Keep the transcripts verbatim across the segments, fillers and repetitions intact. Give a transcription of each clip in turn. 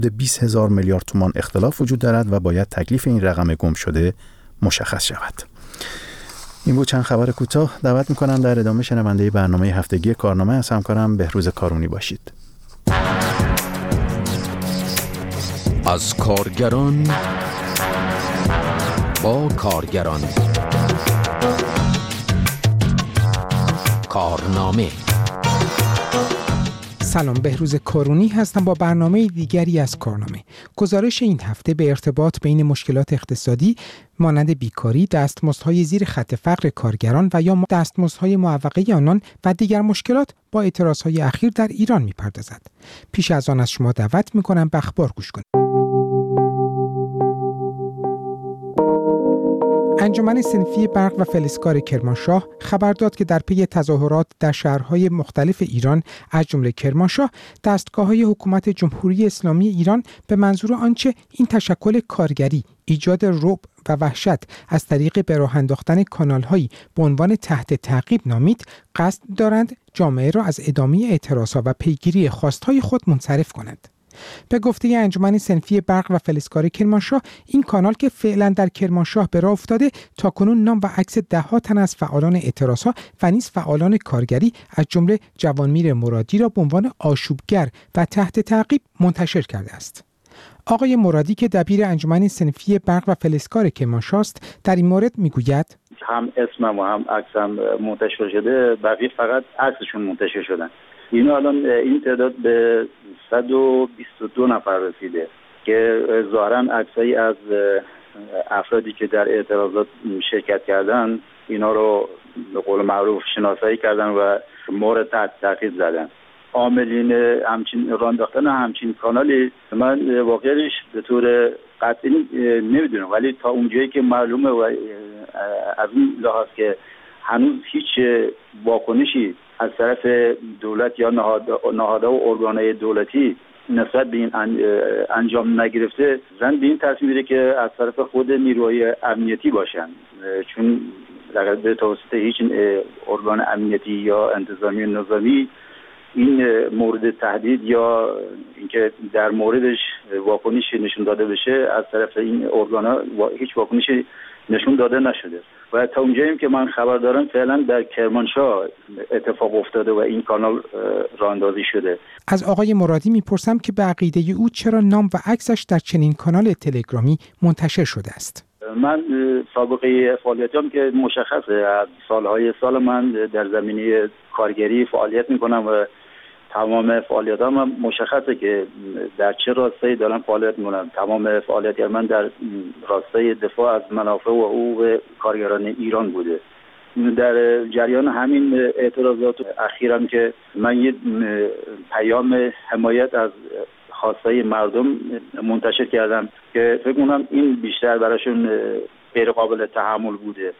بیست هزار میلیارد تومان اختلاف وجود دارد و باید تکلیف این رقم گم شده مشخص شود. این بود چند خبر کوتاه. دعوت میکنم در ادامه شنونده برنامه هفتگی کارنامه از همکارم بهروز کارونی باشید. از کارگران با کارگران، کارنامه. سلام، بهروز کارونی هستم با برنامه دیگری از کارنامه. گزارش این هفته به ارتباط بین مشکلات اقتصادی مانند بیکاری، دستمزدهای زیر خط فقر کارگران و یا دستمزدهای معوقه آنان و دیگر مشکلات با اعتراضهای اخیر در ایران می‌پردازد. پیش از آن از شما دعوت می‌کنم به اخبار گوش کنید. انجمن صنفی برق و فلزکار کرمانشاه خبر داد که در پی تظاهرات در شهرهای مختلف ایران از جمله کرمانشاه، دستگاه‌های حکومت جمهوری اسلامی ایران به منظور آنچه این تشکل کارگری ایجاد رعب و وحشت از طریق به راه انداختن کانال‌هایی به عنوان تحت تعقیب نامید، قصد دارند جامعه را از ادامه اعتراضها و پیگیری خواستهای خود منصرف کنند. به گفته انجمن صنفی برق و فلزکار کرمانشاه، این کانال که فعلا در کرمانشاه به راه افتاده، تاکنون نام و عکس ده‌ها تن از فعالان اعتراضها و نیز فعالان کارگری از جمله جوانمیر مرادی را به عنوان آشوبگر و تحت تعقیب منتشر کرده است. آقای مرادی که دبیر انجمن صنفی برق و فلزکار کرمانشاه است، در این مورد میگوید: هم اسمم و هم عکسم منتشر شده، بقیه فقط عکسشون منتشر شدن. اینا الان این تعداد به صد و بیست و دو نفر رسیده که ظاهراً عکسایی از افرادی که در اعتراضات شرکت کردن اینا رو به قول معروف شناسایی کردن و مورد تحت تعقیب زدن. عاملین همچین راه انداختن همچین کانالی من واقعیش به طور قطعی نمیدونم، ولی تا اونجایی که معلومه و از این لحاظ که هنوز هیچ واکنشی از طرف دولت یا نهادها و ارگانهای دولتی نسبت به این انجام نگرفته، زن به این تصمیم میره که از طرف خود نیروهای امنیتی باشن، چون به توسط هیچ ارگان امنیتی یا انتظامی نظامی این مورد تهدید یا اینکه در موردش واکنشی نشون داده بشه از طرف این ارگان‌ها هیچ واکنشی نشون داده نشده و تا اونجایی که من خبر دارم فعلا در کرمانشاه اتفاق افتاده و این کانال راه اندازی شده. از آقای مرادی میپرسم که به عقیده او چرا نام و عکسش در چنین کانال تلگرامی منتشر شده است؟ من سابقه فعالیتم که مشخصه، سالهای سال من در زمینه کارگری فعالیت میکنم و تمام فعالیتام هم مشخصه که در چه راستایی دارم فعالیت میکنم. تمام فعالیت من در راستای دفاع از منافع و حقوق کارگران ایران بوده. در جریان همین اعتراضات اخیرم که من یه پیام حمایت از خواستای مردم منتشر کردم که فکر کنم این بیشتر براشون غیر قابل تحمل بوده.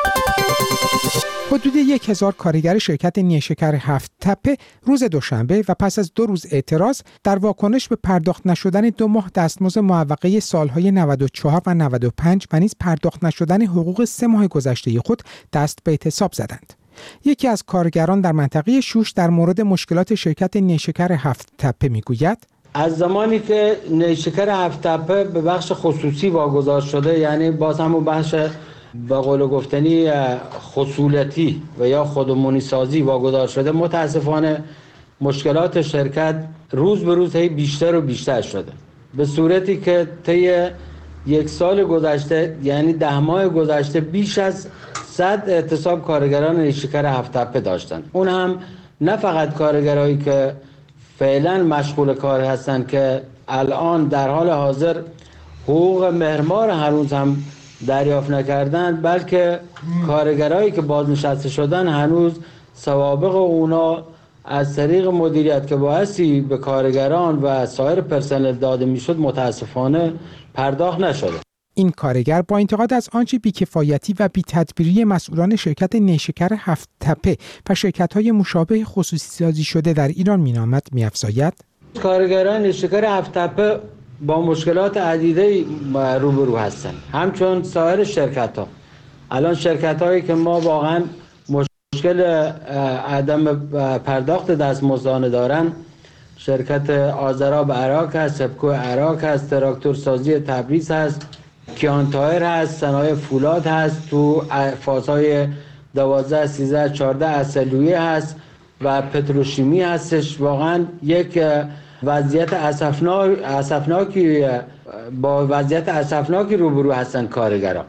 حدود یک هزار کارگر شرکت نیشکر هفت تپه روز دوشنبه و پس از دو روز اعتراض در واکنش به پرداخت نشدن دو ماه دستمزد معوقه سالهای نود و چهار و نود و پنج و نیز پرداخت نشدن حقوق سه ماه گذشته خود دست به اعتصاب زدند. یکی از کارگران در منطقه شوش در مورد مشکلات شرکت نیشکر هفت تپه میگوید: از زمانی که نیشکر هفت تپه به بخش خصوصی واگذار شده، یعنی باز همون بخش به قول گفتنی خصولتی و یا خودمونی سازی واگذار شده، متاسفانه مشکلات شرکت روز به روز هی بیشتر و بیشتر شده، به صورتی که طی یک سال گذشته، یعنی ده ماه گذشته، بیش از صد اعتصاب کارگران نیشکر هفت تپه داشتن. اون هم نه فقط کارگرایی که فعلا مشغول کار هستن که الان در حال حاضر حقوق مهرمار هنوز هم دریافت نکردن، بلکه کارگرایی که بازنشسته شدن هنوز سوابق اونا از طریق مدیریت که بایستی به کارگران و سایر پرسنل داده میشد متاسفانه پرداخت نشده. این کارگر با انتقاد از آنچه بی‌کفایتی و بی‌تدبیری مسئولان شرکت نیشکر هفت تپه و شرکت‌های مشابه خصوصی سازی شده در ایران مینامد می‌افزاید: کارگران نیشکر هفت تپه با مشکلات عدیده روبرو هستند، همچون سایر شرکت‌ها. الان شرکت‌هایی که ما واقعا مشکل عدم پرداخت دستمزدانه دارن، شرکت آذراب عراق هست، سبکو عراق هست، تراکتور سازی تبریز هست، کیان تایر هست، صنایع فولاد هست، تو فازهای دوازده، سیزده، چهارده اصلویه هست و پتروشیمی هستش. واقعا یک وضعیت اسفناک اسفناکی با وضعیت اسفناکی روبرو هستن کارگران.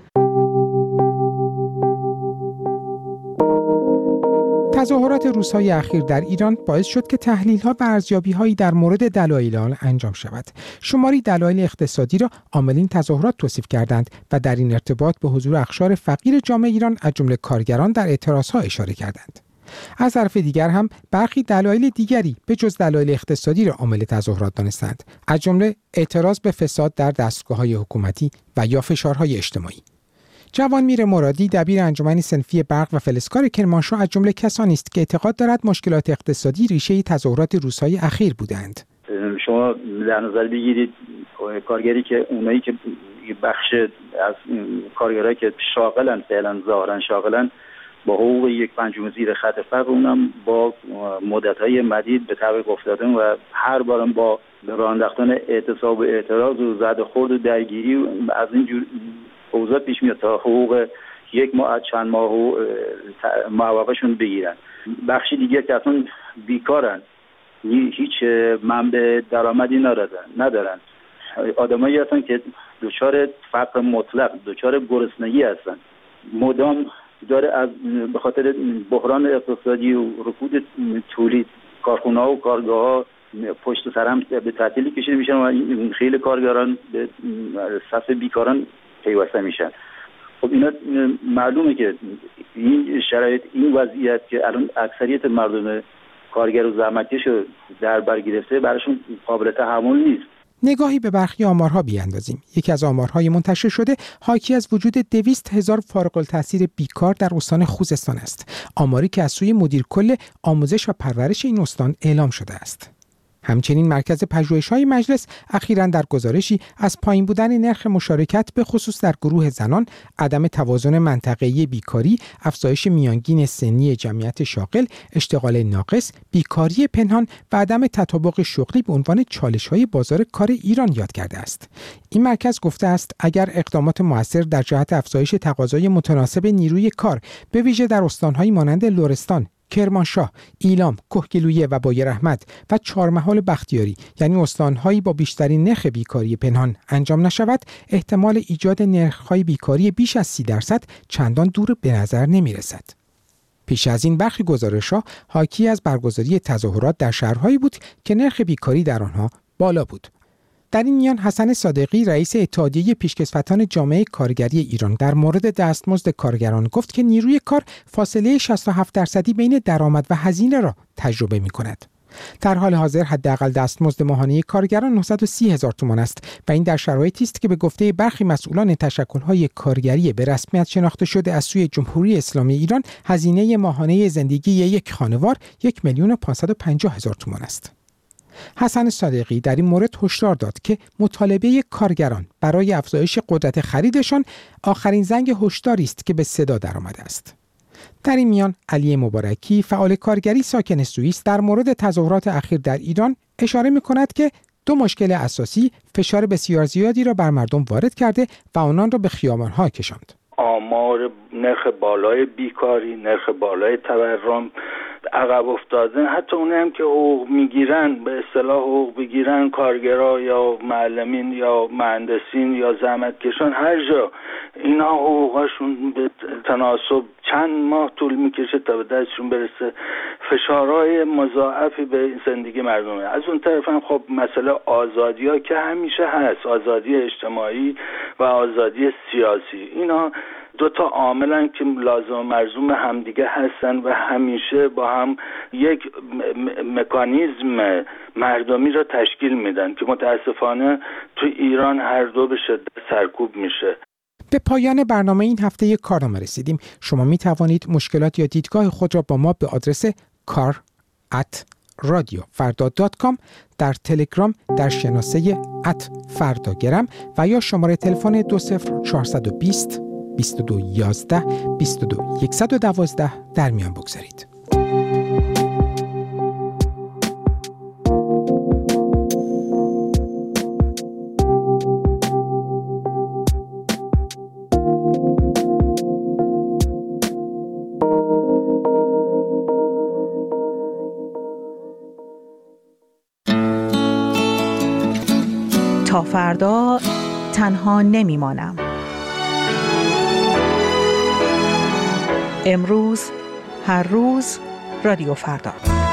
تظاهرات روزهای اخیر در ایران باعث شد که تحلیل‌ها و ارزیابی‌هایی در مورد دلایل آن انجام شود. شماری دلایل اقتصادی را عاملین تظاهرات توصیف کردند و در این ارتباط به حضور اقشار فقیر جامعه ایران از جمله کارگران در اعتراضها اشاره کردند. از طرف دیگر هم برخی دلایل دیگری به جز دلایل اقتصادی را عامل تظاهرات دانستند، از جمله اعتراض به فساد در دستگاه‌های حکومتی و یا فشارهای اجتماعی. جوانمیر مرادی دبیر انجمن صنفی برق و فلزکار کرمانشاه از جمله کسانی است که اعتقاد دارد مشکلات اقتصادی ریشه تظاهرات روزهای اخیر بودند. شما در نظر بگیرید کارگری که اونایی که بخش از کارگرایی که شاغلن فعلا ظاهرا شاغلن با حقوق یک پنجم زیر خط فقر، اونم با مدت‌های مدید به طبق افتادن و هر بارم با راه انداختن اعتصاب و اعتراض و زد و خورد و درگیری از این جور اوضاع پیش میاد تا حقوق یک ماه چند ماه و معوقشون بگیرن. بخشی دیگه که اصلا بیکارن، هیچ منبع درآمدی ندارن ندارن آدمایی هستن که دچار فقر مطلق، دچار گرسنگی هستن. مدام داره از به خاطر بحران اقتصادی و رکود تولید کارخونه‌ها و کارگاه‌ها پشت سر هم به تعطیلی کشیده میشن و خیلی کارگران به صف بیکاران پیوسته میشن. خب اینا معلومه که این شرایط، این وضعیت که الان اکثریت مردم کارگر و زحمتکش در بر گرفته، براشون قابل تحمل نیست. نگاهی به برخی آمارها بیاندازیم. یکی از آمارهای منتشر شده حاکی از وجود دویست هزار فارغ التحصیل بیکار در استان خوزستان است. آماری که از سوی مدیر کل آموزش و پرورش این استان اعلام شده است. همچنین مرکز پژوهش‌های مجلس اخیراً در گزارشی از پایین بودن نرخ مشارکت به خصوص در گروه زنان، عدم توازن منطقه‌ای بیکاری، افزایش میانگین سنی جمعیت شاغل، اشتغال ناقص، بیکاری پنهان و عدم تطابق شغلی به عنوان چالش‌های بازار کار ایران یاد کرده است. این مرکز گفته است اگر اقدامات مؤثر در جهت افزایش تقاضای متناسب نیروی کار به ویژه در استان‌های مانند لرستان، کرمانشاه، ایلام، کهگیلویه و بایراحمد و چهارمحال بختیاری، یعنی استان‌هایی با بیشترین نرخ بیکاری پنهان انجام نشود، احتمال ایجاد نرخ‌های بیکاری بیش از سی درصد چندان دور به نظر نمی‌رسد. پیش از این برخی گزارش‌ها حاکی از برگزاری تظاهرات در شهرهایی بود که نرخ بیکاری در آنها بالا بود. در این میان حسن صادقی رئیس اتحادیه پیشکسوتان جامعه کارگری ایران در مورد دستمزد کارگران گفت که نیروی کار فاصله شصت و هفت درصدی بین درآمد و هزینه را تجربه می‌کند. در حال حاضر حداقل دستمزد ماهانه کارگران نهصد و سی هزار تومان است و این در شرایطی است که به گفته برخی مسئولان تشکل‌های کارگری به رسمیت شناخته شده از سوی جمهوری اسلامی ایران، هزینه ماهانه زندگی یک خانوار یک میلیون و پانصد و پنجاه هزار تومان است. حسن صادقی در این مورد هشدار داد که مطالبه کارگران برای افزایش قدرت خریدشان آخرین زنگ هشداری است که به صدا درآمده است. در این میان علی مبارکی فعال کارگری ساکن سوئیس در مورد تظاهرات اخیر در ایران اشاره می‌کند که دو مشکل اساسی فشار بسیار زیادی را بر مردم وارد کرده و آنان را به خیابان‌ها کشاند. آمار نرخ بالای بیکاری، نرخ بالای تورم، عقب افتادن، حتی اونایی هم که حقوق میگیرن، به اصطلاح حقوق بگیرن، کارگرا یا معلمین یا مهندسین یا زحمتکشان، هر جا اینا حقوقاشون به تناسب چند ماه طول میکشه تا به دستشون برسه. فشارهای مضاعفی به زندگی مردمه. از اون طرف هم خب مسئله آزادی ها که همیشه هست، آزادی اجتماعی و آزادی سیاسی، اینا دو تا عاملن که لازم و مرزوم همدیگه هستن و همیشه با هم یک م- مکانیزم مردمی را تشکیل میدن که متاسفانه تو ایران هر دو به شدت سرکوب میشه. به پایان برنامه این هفته کارنامه رسیدیم. شما می توانید مشکلات یا دیدگاه خود را با ما به آدرس کار ات رادیو فردا دات کام، در تلگرام در شناسه ات فرداگرم و یا شماره تلفن دو صفر چهارصد و بیست بیست و دو یازده بیست و دو صد و دوازده در میان بگذارید. تا فردا تنها نمیمانم. امروز، هر روز، رادیو فردا.